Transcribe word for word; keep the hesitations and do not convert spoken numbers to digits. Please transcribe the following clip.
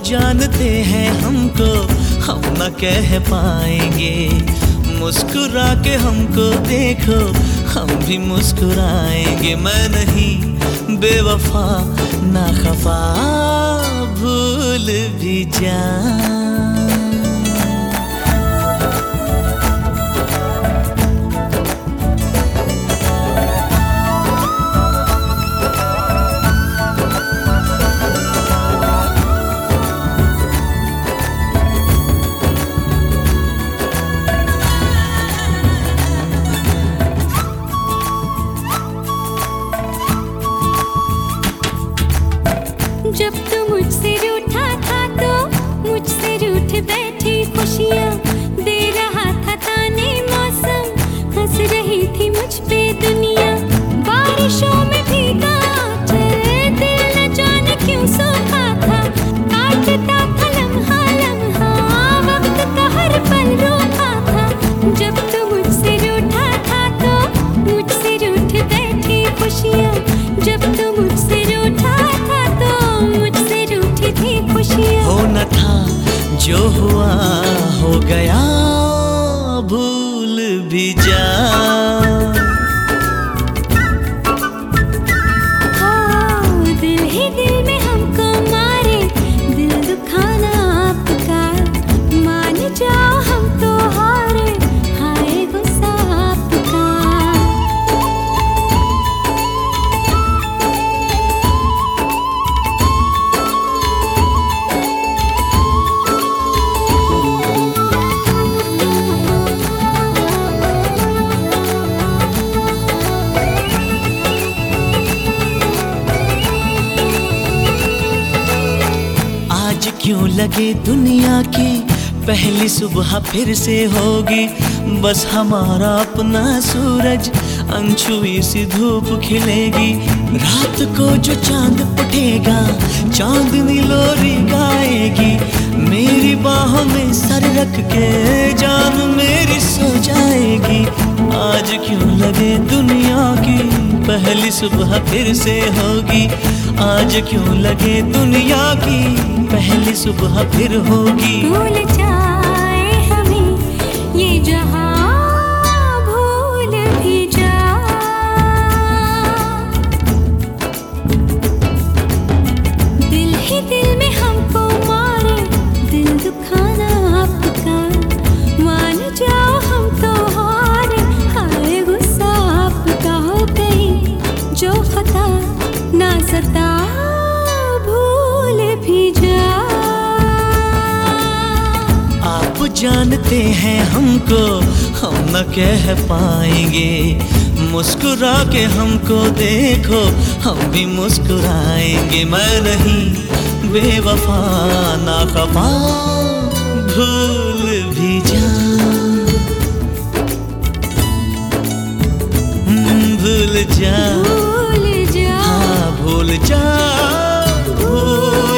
जानते हैं हमको हम न कह पाएंगे, मुस्कुरा के हमको देखो हम भी मुस्कुराएंगे। मैं नहीं बेवफा ना खफा भूल भी जा। जब तू मुझसे रूठा था तो मुझसे रूठ बैठी खुशियाँ दे रहा था ताने मौसम, हंस रही थी मुझ पे दुनिया। बारिशों में भीगा चल दिल न जाने क्यों सूखा था, काटता था लम्हा लम्हा वक्त का हर पल रोका था। जब तू मुझसे रूठा था तो मुझसे रूठ बैठी खुशियाँ, जब तू मुझसे रूठा हो न था जो हुआ हो गया भूल भी जा। हाँ, दिल ही दिल में हमको मारे, दिल दुखाना आपका, मान जाओ हम तो हारे, हाय गुस्सा आपका। क्यों लगे दुनिया की पहली सुबह फिर से होगी, बस हमारा अपना सूरज अनछुई सी धूप खिलेगी। रात को जो चांद उठेगा चांदनी लोरी गाएगी, मेरी बाहों में सर रख के जान मेरी सो जाएगी। आज क्यों लगे दुनिया की पहली सुबह फिर से होगी, आज क्यों लगे दुनिया की पहली सुबह फिर होगी। भूल जाए हमें ये जहां भूल भी जा। दिल ही दिल में हमको मारे, दिल दुखाना आपका, मान जाओ हम तो हारे, हाय गुस्सा आपका। हो गई जो खता ना सता भूल भी जा। आप जानते हैं हमको हम न कह पाएंगे, मुस्कुरा के हमको देखो हम भी मुस्कुराएंगे। मैं नहीं बेवफा ना खफा भूल भी जा। भूल जा, भूल जा, हाँ भूल जा, भूल